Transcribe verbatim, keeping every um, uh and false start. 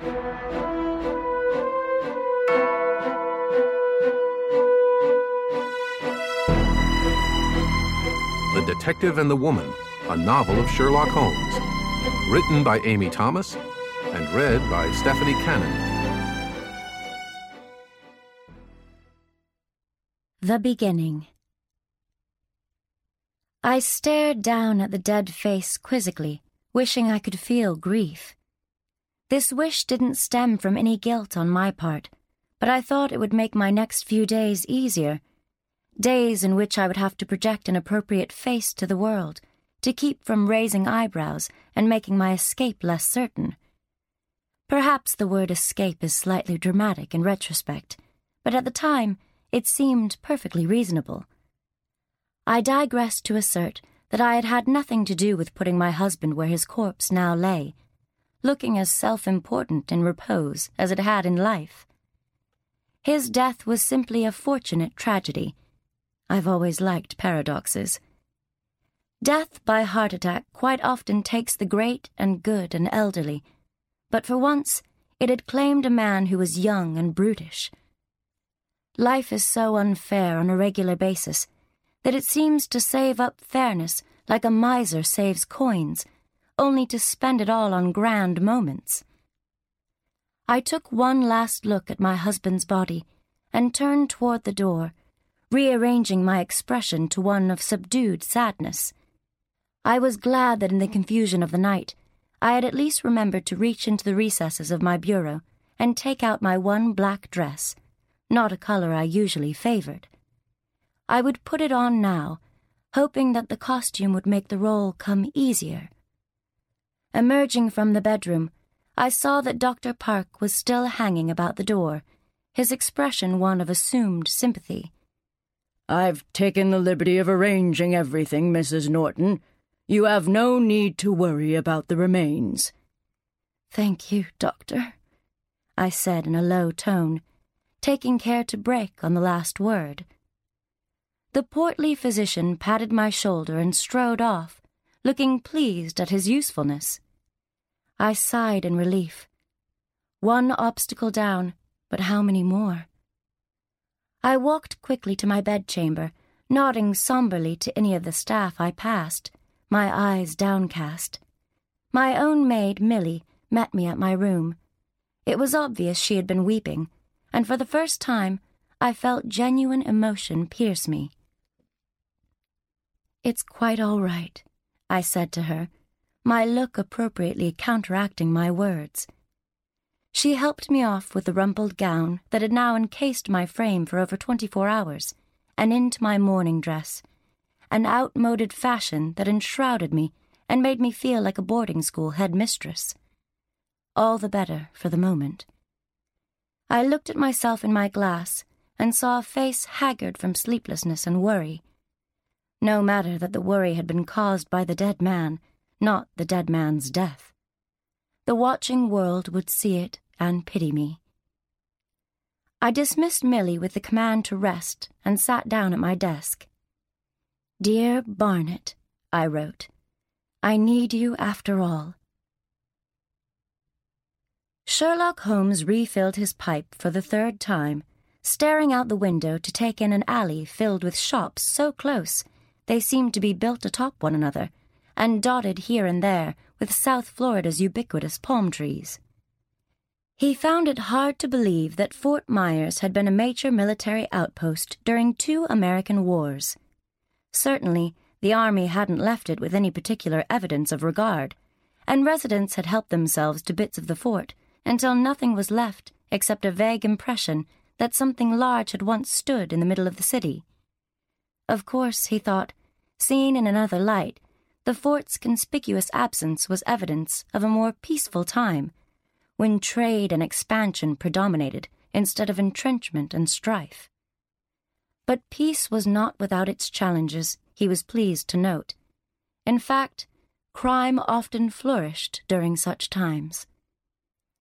The Detective and the Woman, a novel of Sherlock Holmes. Written by Amy Thomas and read by Stephanie Cannon. The Beginning. I stared down at the dead face quizzically, wishing I could feel grief. This wish didn't stem from any guilt on my part, but I thought it would make my next few days easier. Days in which I would have to project an appropriate face to the world, to keep from raising eyebrows and making my escape less certain. Perhaps the word escape is slightly dramatic in retrospect, but at the time it seemed perfectly reasonable. I digress to assert that I had had nothing to do with putting my husband where his corpse now lay, looking as self-important in repose as it had in life. His death was simply a fortunate tragedy. I've always liked paradoxes. Death by heart attack quite often takes the great and good and elderly, but for once it had claimed a man who was young and brutish. Life is so unfair on a regular basis that it seems to save up fairness like a miser saves coins, only to spend it all on grand moments. I took one last look at my husband's body and turned toward the door, rearranging my expression to one of subdued sadness. I was glad that in the confusion of the night, I had at least remembered to reach into the recesses of my bureau and take out my one black dress, not a color I usually favored. I would put it on now, hoping that the costume would make the role come easier. Emerging from the bedroom, I saw that Doctor Park was still hanging about the door, his expression one of assumed sympathy. "I've taken the liberty of arranging everything, Missus Norton. You have no need to worry about the remains." "Thank you, Doctor," I said in a low tone, taking care to break on the last word. The portly physician patted my shoulder and strode off, looking pleased at his usefulness. I sighed in relief. One obstacle down, but how many more? I walked quickly to my bedchamber, nodding somberly to any of the staff I passed, my eyes downcast. My own maid, Millie, met me at my room. It was obvious she had been weeping, and for the first time I felt genuine emotion pierce me. "It's quite all right," I said to her, my look appropriately counteracting my words. She helped me off with the rumpled gown that had now encased my frame for over twenty-four hours, and into my morning dress, an outmoded fashion that enshrouded me and made me feel like a boarding school headmistress. All the better for the moment. I looked at myself in my glass and saw a face haggard from sleeplessness and worry. No matter that the worry had been caused by the dead man, not the dead man's death. The watching world would see it and pity me. I dismissed Millie with the command to rest and sat down at my desk. "Dear Barnett," I wrote, "I need you after all." Sherlock Holmes refilled his pipe for the third time, staring out the window to take in an alley filled with shops so close they seemed to be built atop one another, and dotted here and there with South Florida's ubiquitous palm trees. He found it hard to believe that Fort Myers had been a major military outpost during two American wars. Certainly, the Army hadn't left it with any particular evidence of regard, and residents had helped themselves to bits of the fort until nothing was left except a vague impression that something large had once stood in the middle of the city. Of course, he thought, seen in another light, the fort's conspicuous absence was evidence of a more peaceful time, when trade and expansion predominated instead of entrenchment and strife. But peace was not without its challenges, he was pleased to note. In fact, crime often flourished during such times.